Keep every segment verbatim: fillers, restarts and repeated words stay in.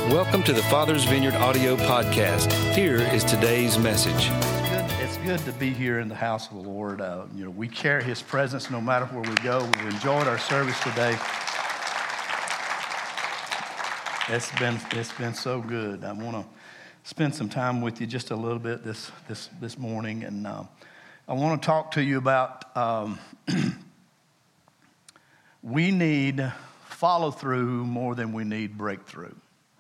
Welcome to the Father's Vineyard audio podcast. Here is today's message. It's good, it's good to be here in the house of the Lord. Uh, you know, we carry His presence no matter where we go. We've enjoyed our service today. It's been it's been so good. I want to spend some time with you just a little bit this this this morning, and uh, I want to talk to you about um, we need follow through more than we need breakthrough.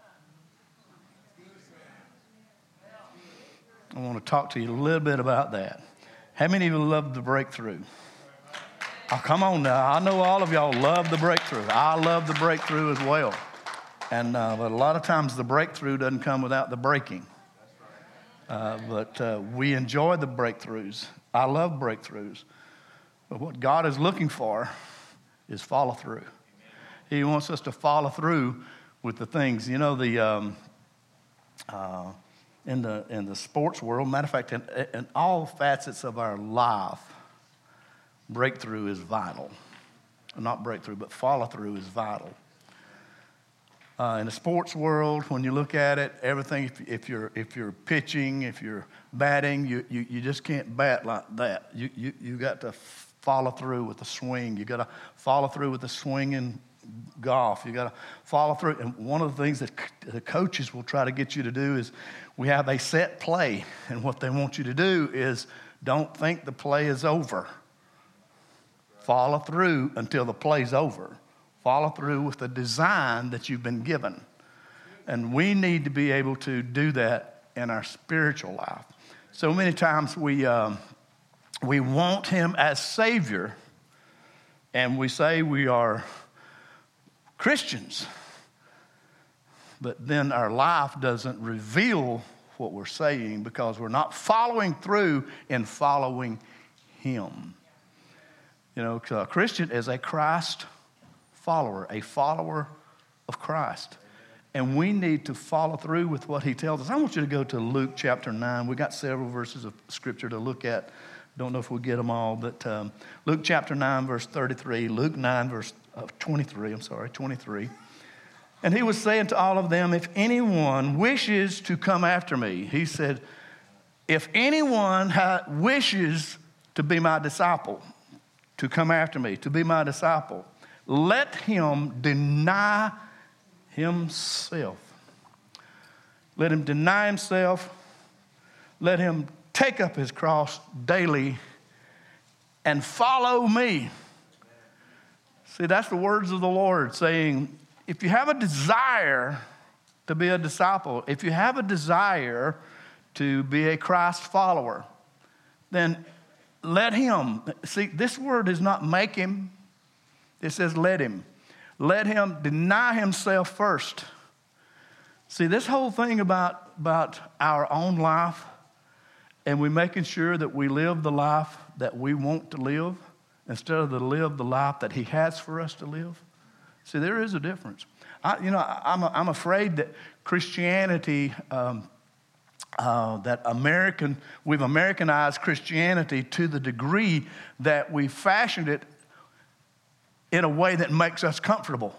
I want to talk to you a little bit about that. How many of you love the breakthrough? Oh, come on now. I know all of y'all love the breakthrough. I love the breakthrough as well. And uh, but a lot of times the breakthrough doesn't come without the breaking. Uh, but uh, we enjoy the breakthroughs. I love breakthroughs. But what God is looking for is follow through. He wants us to follow through with the things. You know, the... Um, uh, In the in the sports world, matter of fact, in, in all facets of our life, breakthrough is vital. Not breakthrough, but follow through is vital. Uh, in the sports world, when you look at it, everything. If, if you're if you're pitching, if you're batting, you you, you just can't bat like that. You you you got to follow through with the swing. You got to follow through with the swing in golf. You got to follow through. And one of the things that the coaches will try to get you to do is, we have a set play, and what they want you to do is don't think the play is over. Follow through until the play's over. Follow through with the design that you've been given. And we need to be able to do that in our spiritual life. So many times we um, we want Him as Savior, and we say we are Christians, but then our life doesn't reveal what we're saying because we're not following through in following Him. You know, a Christian is a Christ follower, a follower of Christ. And we need to follow through with what He tells us. I want you to go to Luke chapter nine. We got several verses of Scripture to look at. Don't know if we'll get them all, but um, Luke chapter nine, verse thirty-three, Luke nine, verse uh, twenty-three, I'm sorry, twenty-three. And He was saying to all of them, if anyone wishes to come after me, He said, if anyone ha- wishes to be my disciple, to come after me, to be my disciple, let him deny himself. Let him deny himself. Let him take up his cross daily and follow me. See, that's the words of the Lord saying, if you have a desire to be a disciple, if you have a desire to be a Christ follower, then let him. See, this word does not make him. It says let him. Let him deny himself first. See, this whole thing about, about our own life, and we making sure that we live the life that we want to live instead of to live the life that He has for us to live. See, there is a difference. I, you know, I'm, I'm afraid that Christianity, um, uh, that American, we've Americanized Christianity to the degree that we fashioned it in a way that makes us comfortable.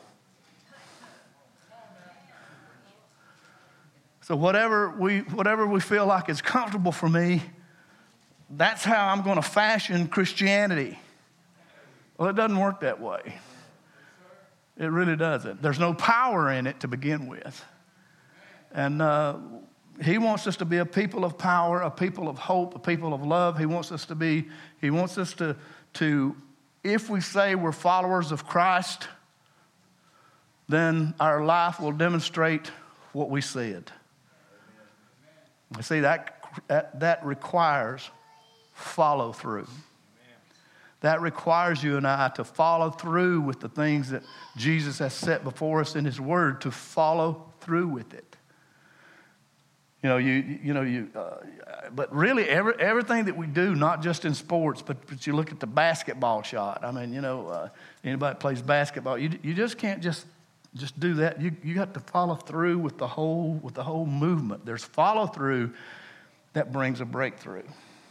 So whatever we whatever we feel like is comfortable for me, that's how I'm going to fashion Christianity. Well, it doesn't work that way. It really doesn't. There's no power in it to begin with. And uh, He wants us to be a people of power, a people of hope, a people of love. He wants us to be, He wants us to, to if we say we're followers of Christ, then our life will demonstrate what we said. You see, that, that, that requires follow through. That requires you and I to follow through with the things that Jesus has set before us in His Word, to follow through with it. You know, you you know you. Uh, but really, every, everything that we do, not just in sports, but, but you look at the basketball shot. I mean, you know, uh, anybody that plays basketball, you you just can't just just do that. You you got to follow through with the whole with the whole movement. There's follow through that brings a breakthrough.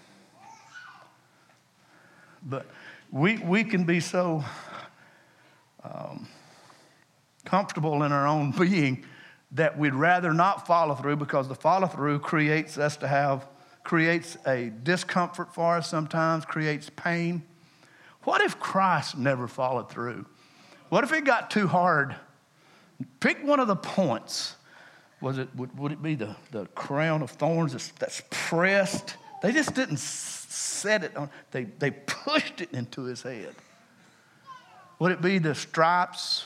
But we we can be so um, comfortable in our own being that we'd rather not follow through because the follow through creates us to have, creates a discomfort for us sometimes, creates pain. What if Christ never followed through? What if it got too hard? Pick one of the points. Was it, would, would it be the, the crown of thorns that's, that's pressed? They just didn't set it on, they, they pushed it into his head. Would it be the stripes?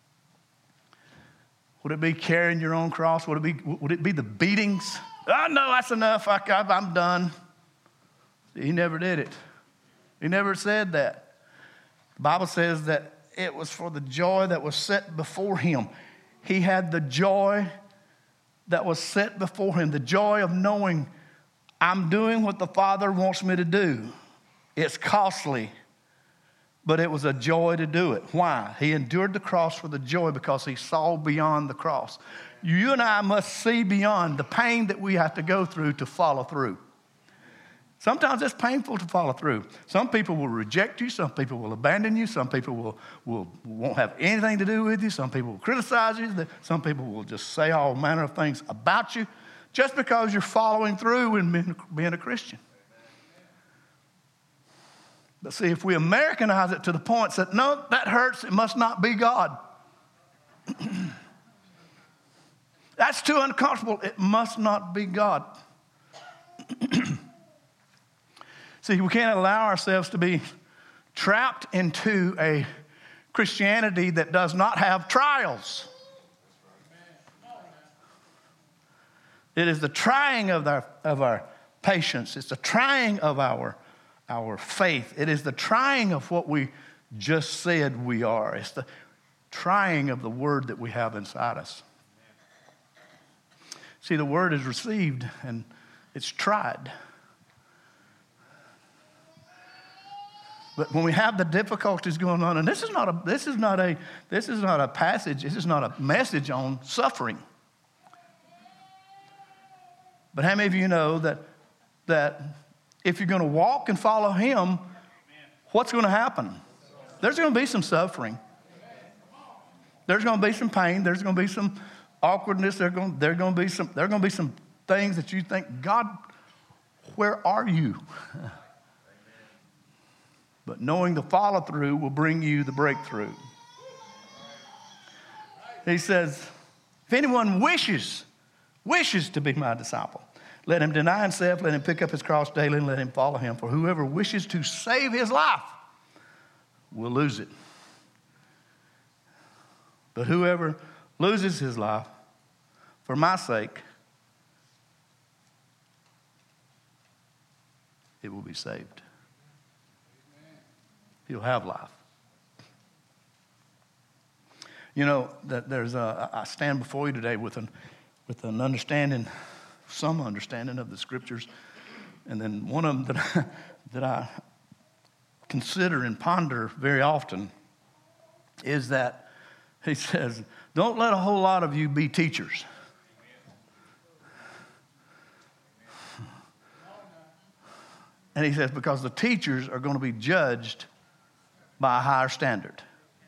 Would it be carrying your own cross? Would it be, would it be the beatings? Oh, no, that's enough. I, I'm done. He never did it. He never said that. The Bible says that it was for the joy that was set before him. He had the joy that was set before him, the joy of knowing I'm doing what the Father wants me to do. It's costly, but it was a joy to do it. Why? He endured the cross for the joy because he saw beyond the cross. You and I must see beyond the pain that we have to go through to follow through. Sometimes it's painful to follow through. Some people will reject you. Some people will abandon you. Some people will, will, won't have anything to do with you. Some people will criticize you. Some people will just say all manner of things about you just because you're following through and being, being a Christian. But see, if we Americanize it to the point that, no, that hurts, it must not be God. That's too uncomfortable. It must not be God. See, we can't allow ourselves to be trapped into a Christianity that does not have trials. It is the trying of our, of our patience. It's the trying of our, our faith. It is the trying of what we just said we are. It's the trying of the word that we have inside us. See, the word is received and it's tried. But when we have the difficulties going on, and this is not a this is not a this is not a passage, this is not a message on suffering. But how many of you know that that if you're going to walk and follow him, what's going to happen? There's going to be some suffering. There's going to be some pain. There's going to be some awkwardness. There's going, there's going to be some, there are going to be some things that you think, God, where are you? But knowing the follow through will bring you the breakthrough. He says, if anyone wishes, wishes to be my disciple, let him deny himself, let him pick up his cross daily, and let him follow him. For whoever wishes to save his life will lose it. But whoever loses his life for my sake, it will be saved. He'll have life. You know, that there's a, I stand before you today with an, with an understanding, some understanding of the scriptures. And then one of them that I, that I consider and ponder very often is that he says, don't let a whole lot of you be teachers. And he says, because the teachers are going to be judged by a higher standard.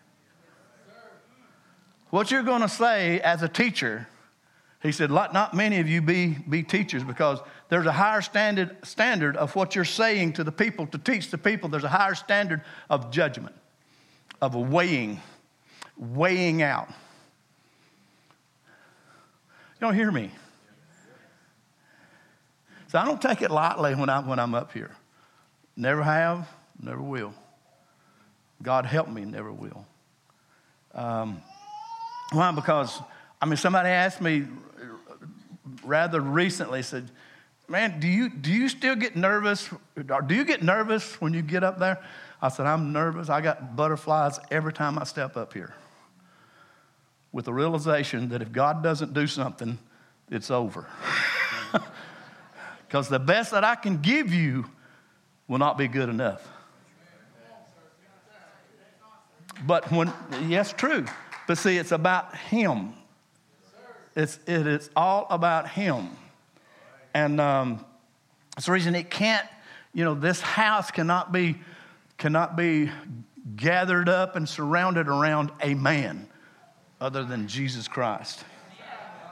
What you're going to say as a teacher, he said, let not many of you be, be teachers, because there's a higher standard, standard of what you're saying to the people, to teach the people. There's a higher standard of judgment, of a weighing, weighing out. You don't hear me? So I don't take it lightly when, I, when I'm up here. Never have, never will. God help me, never will. Um, why? Because, I mean, somebody asked me rather recently, said, man, do you do you still get nervous? Or do you get nervous when you get up there? I said, I'm nervous. I got butterflies every time I step up here. With the realization that if God doesn't do something, it's over. Because the best that I can give you will not be good enough. But when, yes, true. But see, it's about him. It's, it is all about him. And um, that's the reason it can't, you know, this house cannot be, cannot be gathered up and surrounded around a man other than Jesus Christ.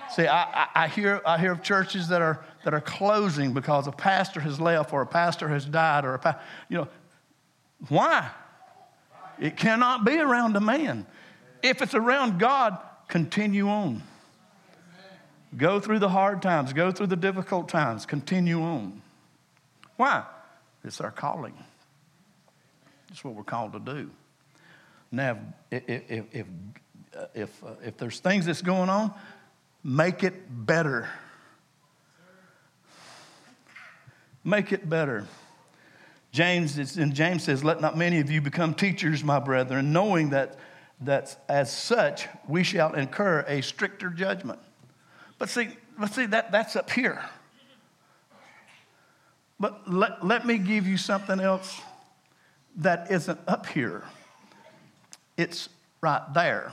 See, I, I, I hear I hear of churches that are that are closing because a pastor has left or a pastor has died or a pa- you know. Why? It cannot be around a man. If it's around God, continue on. Go through the hard times. Go through the difficult times. Continue on. Why? It's our calling. It's what we're called to do. Now, if if if if, uh, if there's things that's going on, make it better. Make it better. James, it's in James says, "Let not many of you become teachers, my brethren, knowing that that as such we shall incur a stricter judgment." But see, but see that that's up here. But let, let me give you something else that isn't up here. It's right there.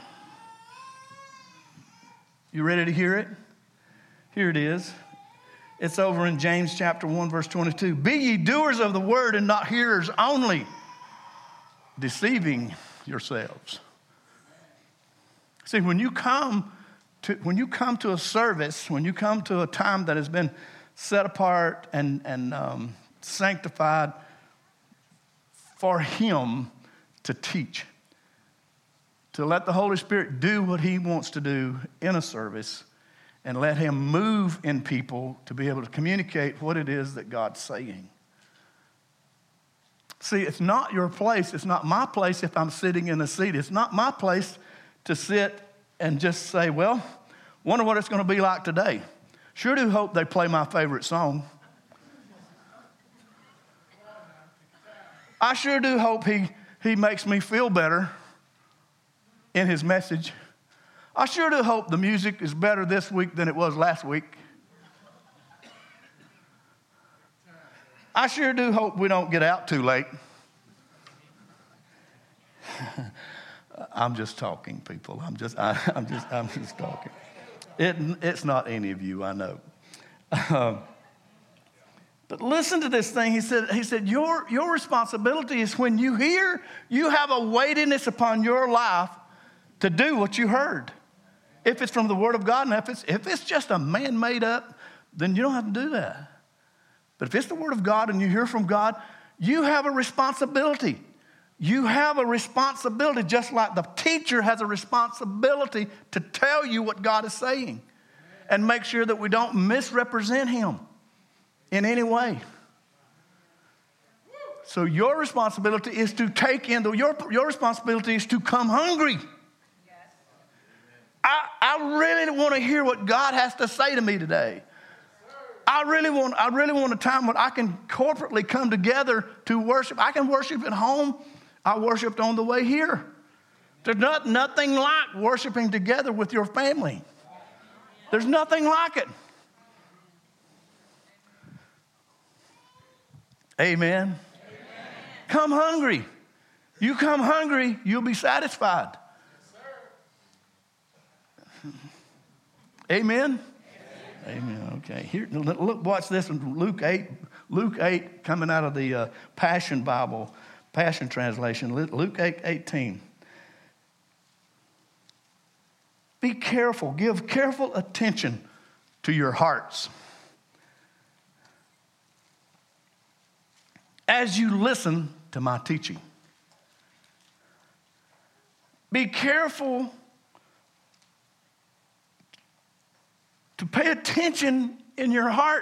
You ready to hear it? Here it is. It's over in James chapter one, verse twenty-two. "Be ye doers of the word and not hearers only, deceiving yourselves." See, when you come to when you come to a service, when you come to a time that has been set apart and, and um, sanctified for Him to teach, to let the Holy Spirit do what He wants to do in a service, and let Him move in people to be able to communicate what it is that God's saying. See, it's not your place. It's not my place if I'm sitting in a seat. It's not my place to sit and just say, well, wonder what it's going to be like today. Sure do hope they play my favorite song. I sure do hope he, he makes me feel better in his message. I sure do hope the music is better this week than it was last week. I sure do hope we don't get out too late. I'm just talking, people. I'm just, I, I'm just, I'm just talking. It, it's not any of you, I know. Um, but listen to this thing. He said, he said, your, your responsibility is when you hear, you have a weightiness upon your life to do what you heard. If it's from the Word of God, and if it's, if it's just a man made up, then you don't have to do that. But if it's the Word of God and you hear from God, you have a responsibility. You have a responsibility, just like the teacher has a responsibility to tell you what God is saying and make sure that we don't misrepresent Him in any way. So your responsibility is to take in, the, your, your responsibility is to come hungry. I, I really want to hear what God has to say to me today. I really want, I really want a time when I can corporately come together to worship. I can worship at home. I worshiped on the way here. There's not, nothing like worshiping together with your family. There's nothing like it. Amen. Amen. Come hungry. You come hungry, you'll be satisfied. Yes, Amen. Amen. Amen. Okay. Here, look, watch this one. Luke eight. Luke eight, coming out of the uh, Passion Bible. Passion Translation, Luke eight eighteen. Be careful, give careful attention to your hearts as you listen to my teaching. Be careful to pay attention in your heart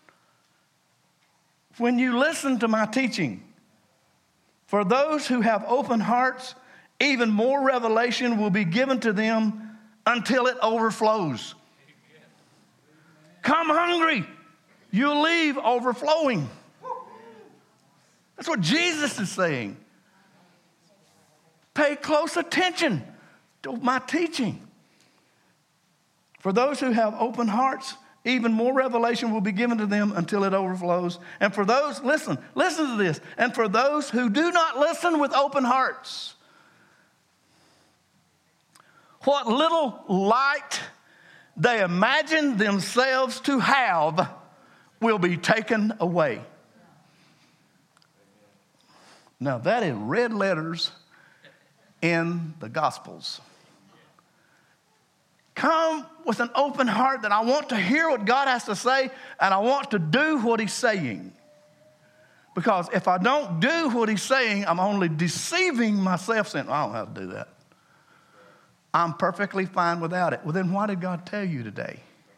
when you listen to my teaching. For those who have open hearts, even more revelation will be given to them until it overflows. Amen. Come hungry, you'll leave overflowing. That's what Jesus is saying. Pay close attention to my teaching. For those who have open hearts, even more revelation will be given to them until it overflows. And for those, listen, listen to this. And for those who do not listen with open hearts, what little light they imagine themselves to have will be taken away. Now that is red letters in the Gospels. come with an open heart that I want to hear what God has to say and I want to do what he's saying. Because if I don't do what he's saying, I'm only deceiving myself saying, I don't have to do that. I'm perfectly fine without it. Well, then why did God tell you today?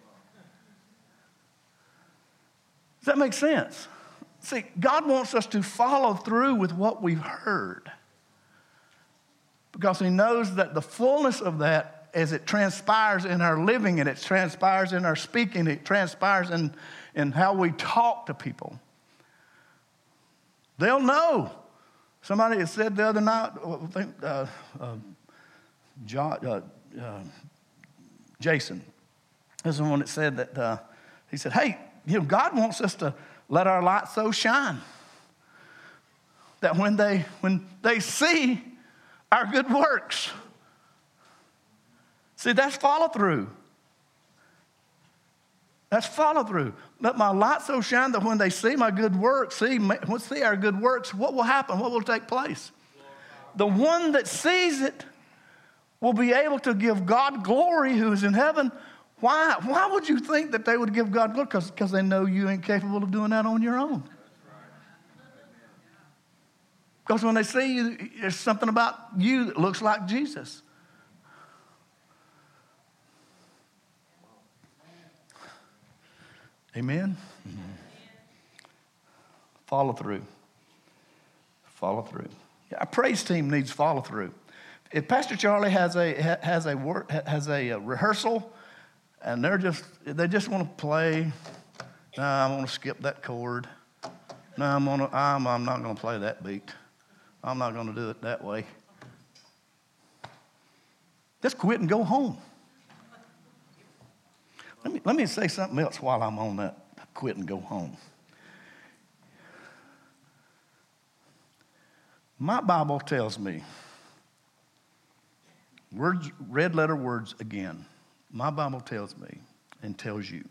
Does that make sense? See, God wants us to follow through with what we've heard. Because he knows that the fullness of that, as it transpires in our living and it transpires in our speaking, it transpires in, in how we talk to people. They'll know. Somebody had said the other night, I think uh, uh, John, uh, uh, Jason is the one that said that, uh, he said, hey, you know, God wants us to let our light so shine that when they, when they see our good works. See, that's follow through. That's follow through. Let my light so shine that when they see my good works, see, see our good works, what will happen? What will take place? The one that sees it will be able to give God glory who is in heaven. Why? Why would you think that they would give God glory? Because they know you ain't capable of doing that on your own. Because when they see you, there's something about you that looks like Jesus. Amen? Mm-hmm. Follow through. Follow through. Yeah, our praise team needs follow through. If Pastor Charlie has a has a work, has a rehearsal, and they're just they just want to play. No, I want to skip that chord. No, I'm gonna I'm I'm not going to play that beat. I'm not going to do it that way. Just quit and go home. Let me, let me say something else while I'm on that quit and go home. My Bible tells me, words, red letter words again, my Bible tells me and tells you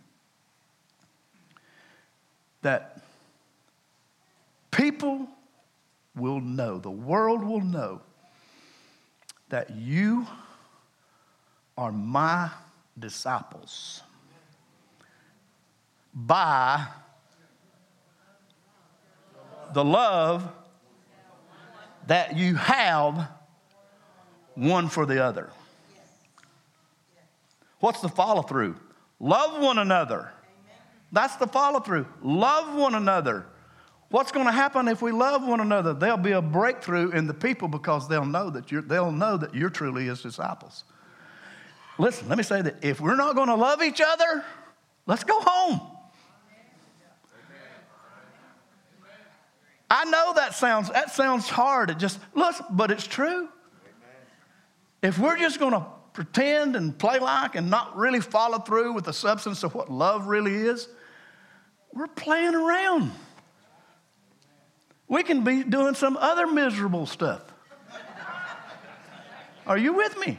that people will know, the world will know that you are my disciples by the love that you have one for the other. What's the follow through? Love one another. That's the follow through. Love one another. What's going to happen if we love one another? There'll be a breakthrough in the people because they'll know that you're, they'll know that you're truly his disciples. Listen, let me say that if we're not going to love each other, let's go home. I know that sounds that sounds hard. It just listen, but it's true. If we're just going to pretend and play like and not really follow through with the substance of what love really is, we're playing around. We can be doing some other miserable stuff. Are you with me?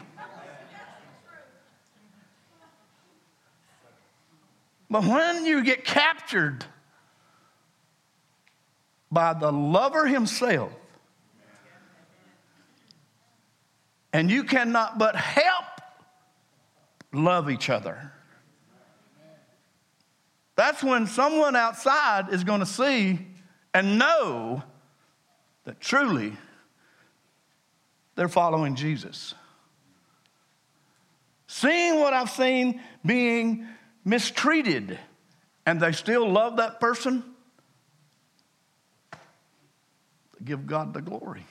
But when you get captured by the lover himself, and you cannot but help love each other, that's when someone outside is going to see and know that truly they're following Jesus. Seeing what I've seen being mistreated, and they still love that person, give God the glory.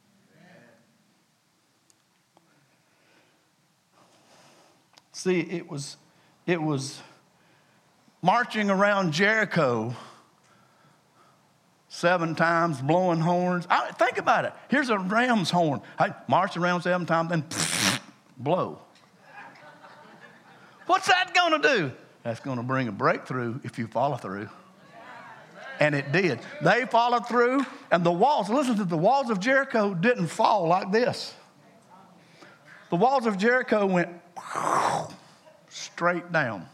See, it was, it was marching around Jericho seven times, blowing horns. I, think about it. Here's a ram's horn. I march around seven times, then blow. What's that going to do? That's going to bring a breakthrough if you follow through. And it did. They followed through, and the walls, listen to the walls of Jericho didn't fall like this. The walls of Jericho went straight down.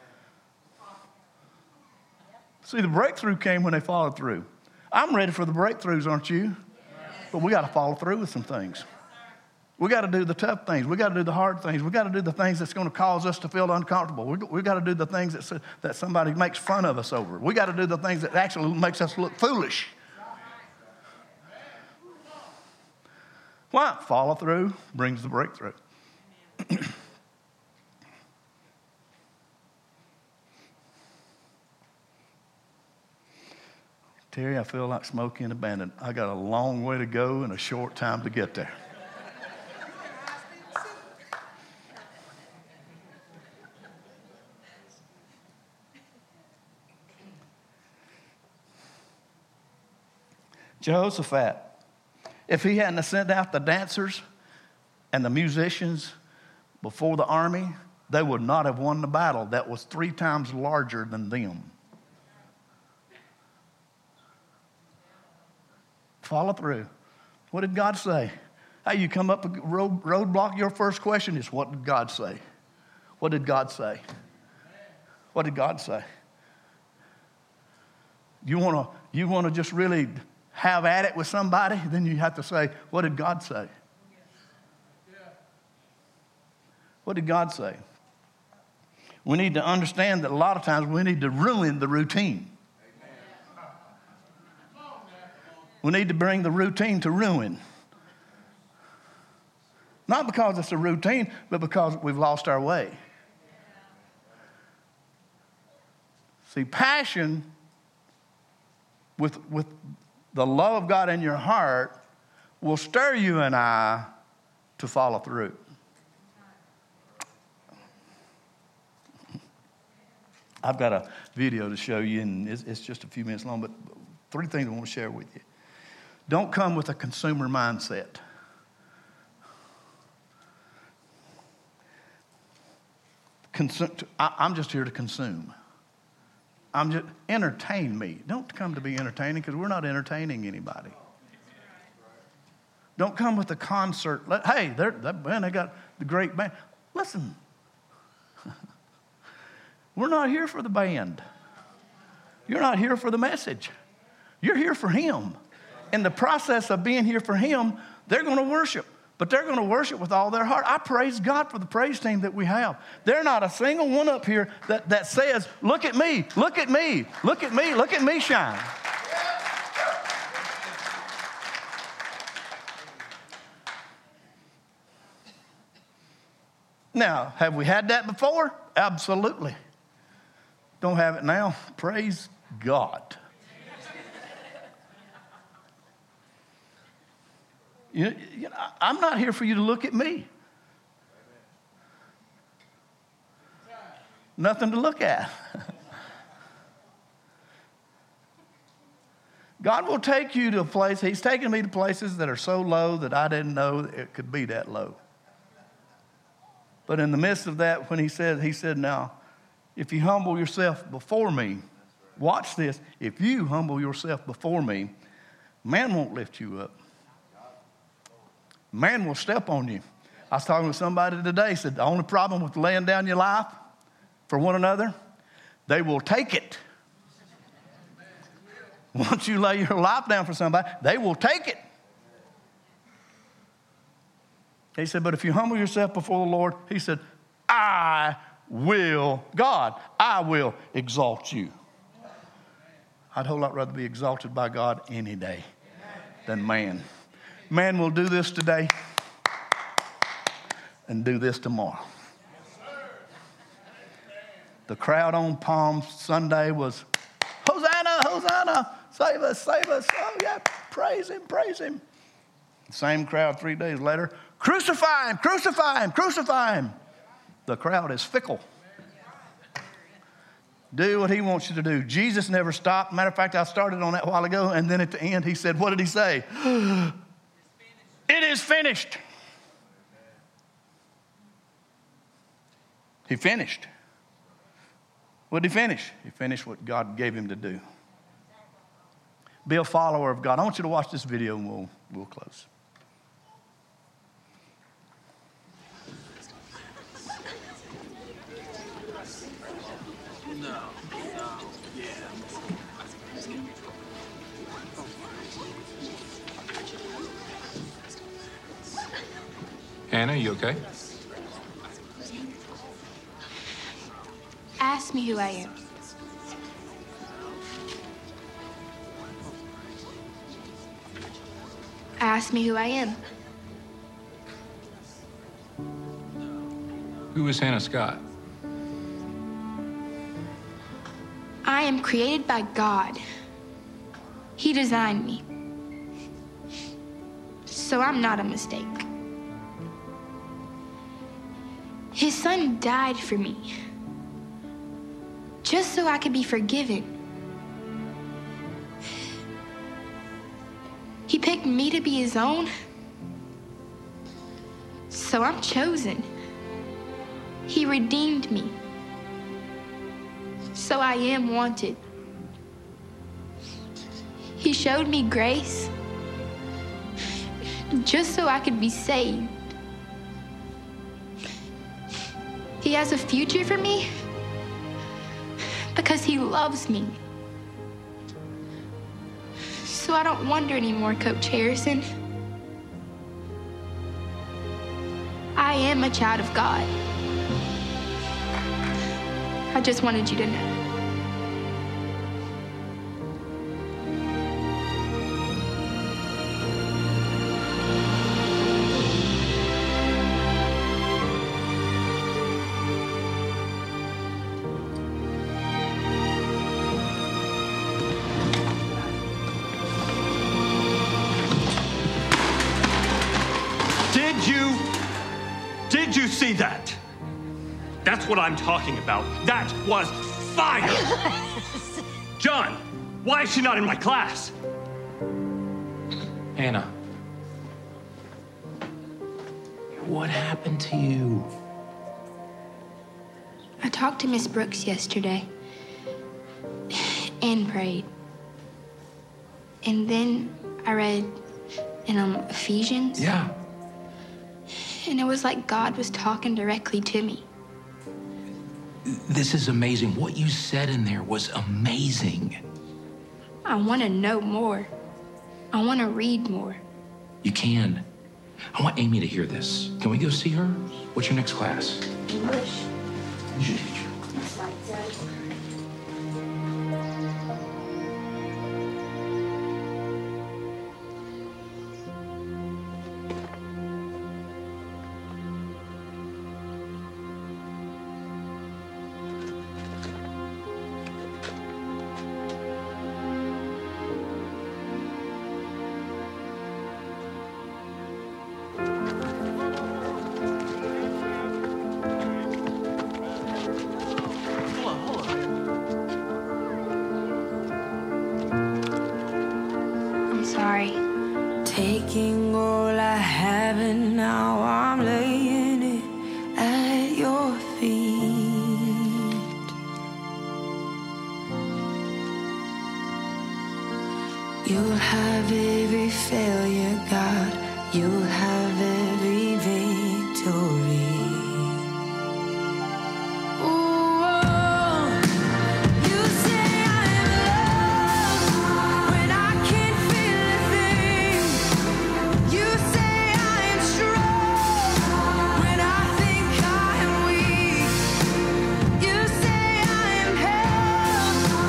See, the breakthrough came when they followed through. I'm ready for the breakthroughs, aren't you? But we got to follow through with some things. We got to do the tough things. We got to do the hard things. We got to do the things that's going to cause us to feel uncomfortable. We we got to do the things that that somebody makes fun of us over. We got to do the things that actually makes us look foolish. Why? Follow through brings the breakthrough. Terry, I feel like Smokey and the Bandit. I got a long way to go and a short time to get there. Jehoshaphat, if he hadn't sent out the dancers and the musicians before the army, they would not have won the battle that was three times larger than them. Follow through. What did God say? Hey, you come up a road, roadblock, your first question is, what did God say? What did God say? What did God say? You want to you want to just really have at it with somebody, then you have to say, what did God say? What did God say? We need to understand that a lot of times we need to ruin the routine. We need to bring the routine to ruin. Not because it's a routine, but because we've lost our way. See, passion with, with the love of God in your heart will stir you and I to follow through. I've got a video to show you, and it's, it's just a few minutes long, but three things I want to share with you. Don't come with a consumer mindset. Consume, I, I'm just here to consume. I'm just, entertain me. Don't come to be entertaining, because we're not entertaining anybody. Don't come with a concert. Let, hey, they're, that band, they got the great band. Listen, we're not here for the band. You're not here for the message. You're here for Him. In the process of being here for Him, they're going to worship. But they're going to worship with all their heart. I praise God for the praise team that we have. There's not a single one up here that, that says, look at me, look at me, look at me, look at me shine. Now, have we had that before? Absolutely. Don't have it now. Praise God. You, you know, I'm not here for you to look at me. Nothing to look at. God will take you to a place. He's taken me to places that are so low that I didn't know it could be that low. But in the midst of that, when he said, he said, now, if you humble yourself before me, watch this. If you humble yourself before me, man won't lift you up. Man will step on you. I was talking with somebody today, said the only problem with laying down your life for one another, they will take it. Once you lay your life down for somebody, they will take it. He said, but if you humble yourself before the Lord, he said, I will, God, I will exalt you. I'd a whole lot rather be exalted by God any day than man. Man will do this today and do this tomorrow. The crowd on Palm Sunday was, Hosanna, Hosanna, save us, save us. Oh, yeah, praise him, praise him. Same crowd three days later, crucify him, crucify him, crucify him. The crowd is fickle. Do what he wants you to do. Jesus never stopped. Matter of fact, I started on that a while ago, and then at the end he said, what did he say? It is finished. He finished. What did he finish? He finished what God gave him to do. Be a follower of God. I want you to watch this video and we'll, we'll close. No. No. Yeah. Hannah, you okay? Ask me who I am. Ask me who I am. Who is Hannah Scott? I am created by God. He designed me. So I'm not a mistake. His son died for me, just so I could be forgiven. He picked me to be his own, so I'm chosen. He redeemed me, so I am wanted. He showed me grace, just so I could be saved. He has a future for me because he loves me. So I don't wonder anymore, Coach Harrison. I am a child of God. I just wanted you to know. Did you, did you see that? That's what I'm talking about. That was fire! John, why is she not in my class? Hannah. What happened to you? I talked to Miss Brooks yesterday and prayed. And then I read in um, Ephesians. Yeah. And it was like God was talking directly to me. This is amazing. What you said in there was amazing. I want to know more. I want to read more. You can. I want Amy to hear this. Can we go see her? What's your next class? English. Who's your teacher? It's like that. I'm sorry. Taking all I have and now I'm laying it at your feet. You'll have every failure, God. You'll have every victory.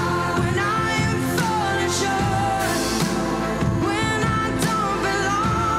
When I don't belong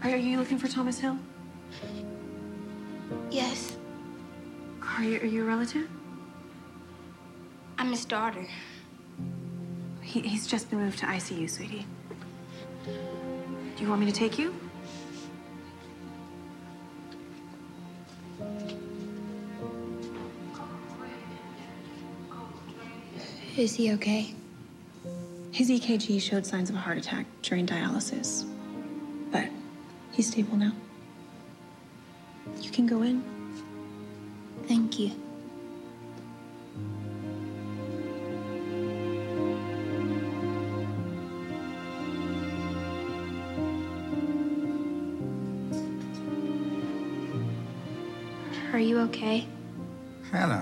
Are you looking for Thomas Hill? Yes, Are you, are you a relative? I'm his daughter. He, he's just been moved to I C U, sweetie. Do you want me to take you? Is he okay? His E K G showed signs of a heart attack during dialysis, but he's stable now. You can go in. Thank you. Are you okay? Hannah.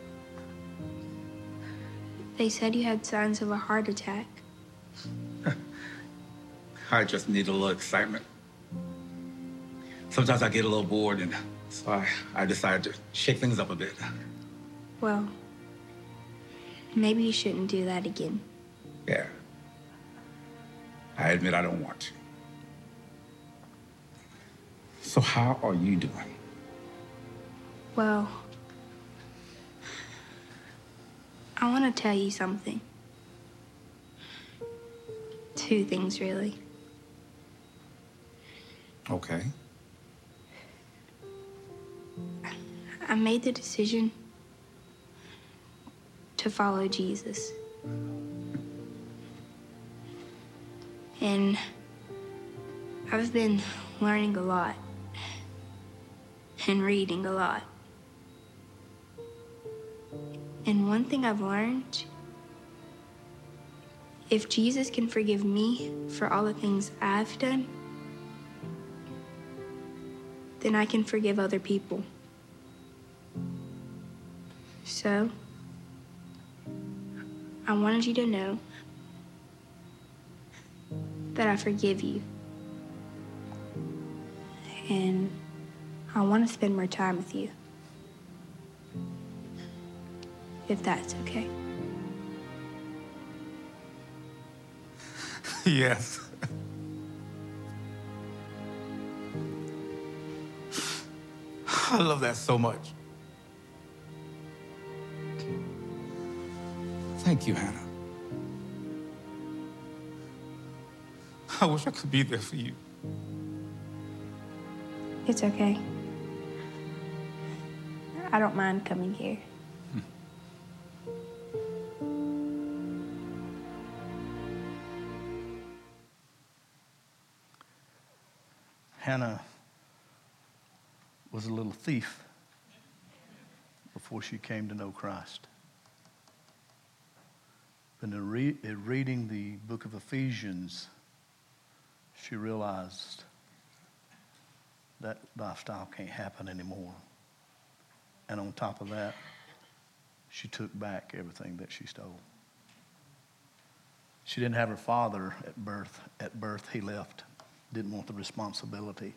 They said you had signs of a heart attack. I just need a little excitement. Sometimes I get a little bored, and so I, I decided to shake things up a bit. Well, maybe you shouldn't do that again. Yeah. I admit I don't want to. So how are you doing? Well, I want to tell you something. Two things, really. Okay. I made the decision to follow Jesus. And I've been learning a lot and reading a lot. And one thing I've learned, if Jesus can forgive me for all the things I've done, then I can forgive other people. So, I wanted you to know that I forgive you. And I want to spend more time with you. If that's okay. Yes. I love that so much. Thank you, Hannah. I wish I could be there for you. It's okay. I don't mind coming here. Hannah was a little thief before she came to know Christ. But in, re- in reading the book of Ephesians, she realized that lifestyle can't happen anymore. And on top of that, she took back everything that she stole. She didn't have her father at birth. At birth, he left. Didn't want the responsibility.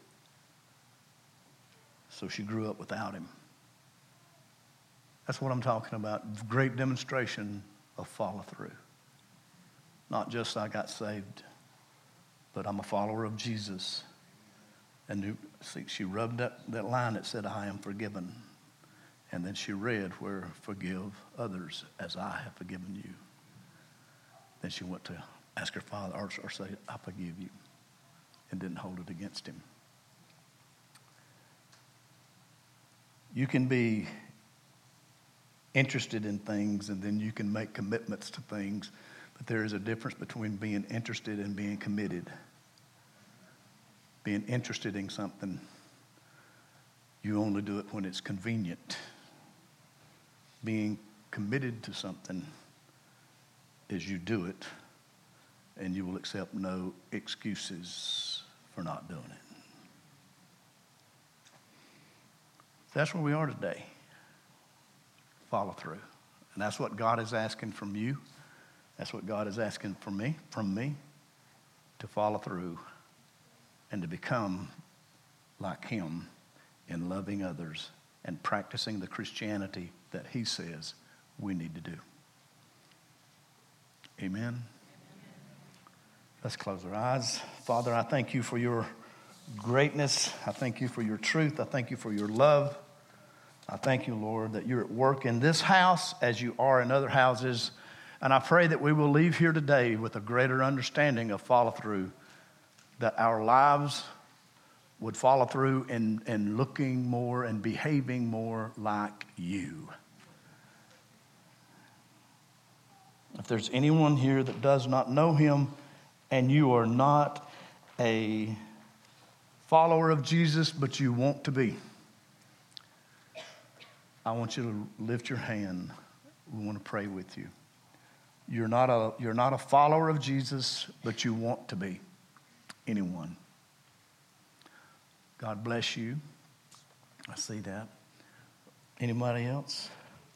So she grew up without him. That's what I'm talking about. Great demonstration of follow through. Not just I got saved, but I'm a follower of Jesus. And you see, she rubbed that, that line that said, I am forgiven. And then she read where forgive others as I have forgiven you. Then she went to ask her father or, or say, I forgive you. And didn't hold it against him. You can be interested in things and then you can make commitments to things, but there is a difference between being interested and being committed. Being interested in something, you only do it when it's convenient. Being committed to something is you do it and you will accept no excuses for not doing it. That's where we are today. Follow through. And that's what God is asking from you. That's what God is asking from me, from me, to follow through and to become like him in loving others and practicing the Christianity that he says we need to do. Amen. Let's close our eyes. Father, I thank you for your greatness. I thank you for your truth. I thank you for your love. I thank you, Lord, that you're at work in this house as you are in other houses. And I pray that we will leave here today with a greater understanding of follow through, that our lives would follow through in, in looking more and behaving more like you. If there's anyone here that does not know him and you are not a follower of Jesus, but you want to be, I want you to lift your hand. We want to pray with you. You're not a, you're not a follower of Jesus, but you want to be. Anyone? God bless you. I see that. Anybody else?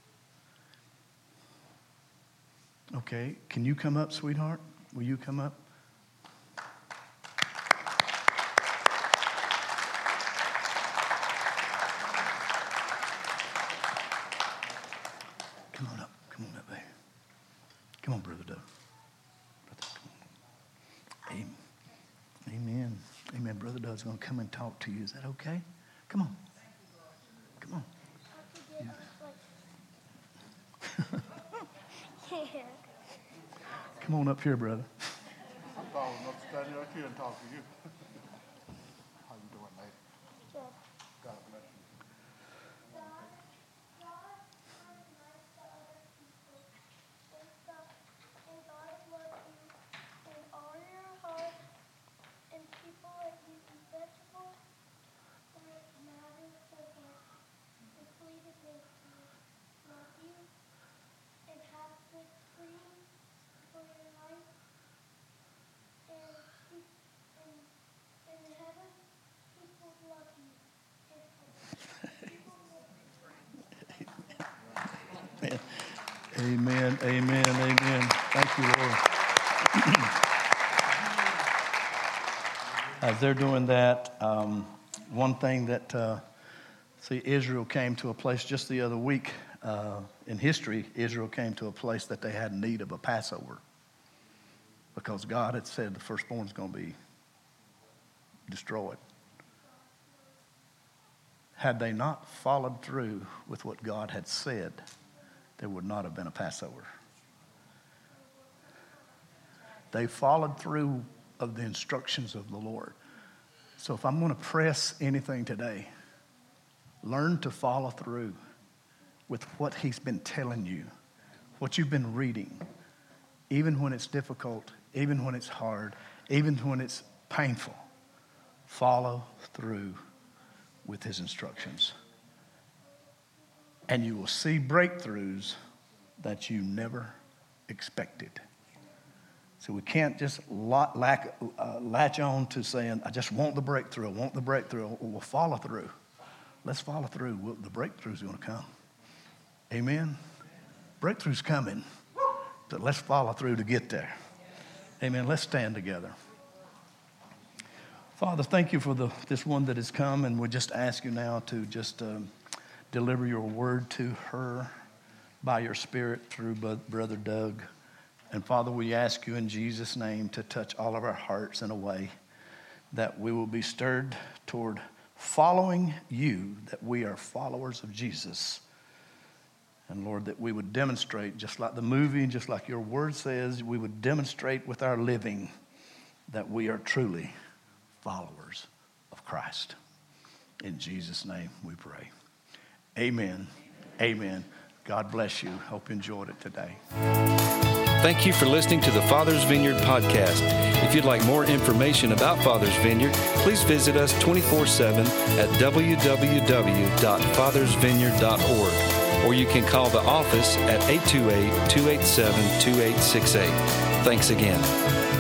Okay. Can you come up, sweetheart? Will you come up? Come on up. Come on up, baby. Come on, Brother Doug. Brother, come on. Amen. Amen. Brother Doug's going to come and talk to you. Is that okay? Come on. Come on. Yeah. Come on up here, brother. I'm tall enough to stand right here and talk to you. How you doing, mate? Good. God bless you. Amen, amen, amen. Thank you, Lord. As they're doing that, um, one thing that, uh, see, Israel came to a place just the other week. Uh, in history, Israel came to a place that they had need of a Passover because God had said the firstborn is going to be destroyed. Had they not followed through with what God had said, there would not have been a Passover. They followed through of the instructions of the Lord. So if I'm going to press anything today, learn to follow through with what he's been telling you, what you've been reading, even when it's difficult, even when it's hard, even when it's painful. Follow through with his instructions. And you will see breakthroughs that you never expected. So we can't just lack, uh, latch on to saying, I just want the breakthrough, I want the breakthrough. We'll follow through. Let's follow through. Well, the breakthrough's going to come. Amen? Breakthrough's coming. But let's follow through to get there. Amen. Let's stand together. Father, thank you for the, this one that has come, and we just ask you now to just um, deliver your word to her by your Spirit through Brother Doug. And Father, we ask you in Jesus' name to touch all of our hearts in a way that we will be stirred toward following you, that we are followers of Jesus. And Lord, that we would demonstrate, just like the movie, just like your word says, we would demonstrate with our living that we are truly followers of Christ. In Jesus' name we pray. Amen. Amen. God bless you. Hope you enjoyed it today. Thank you for listening to the Father's Vineyard podcast. If you'd like more information about Father's Vineyard, please visit us twenty-four seven at w w w dot fathers vineyard dot org, or you can call the office at eight two eight, two eight seven, two eight six eight. Thanks again.